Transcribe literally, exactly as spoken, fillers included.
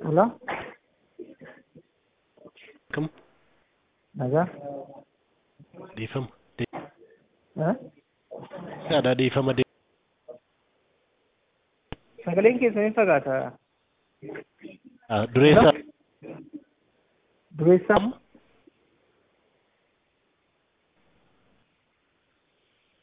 Hello? Come, Nagaa? Defama. Eh? Ada Defama. Sagaleen keessanii fagaata. Duresa. Dureessaa?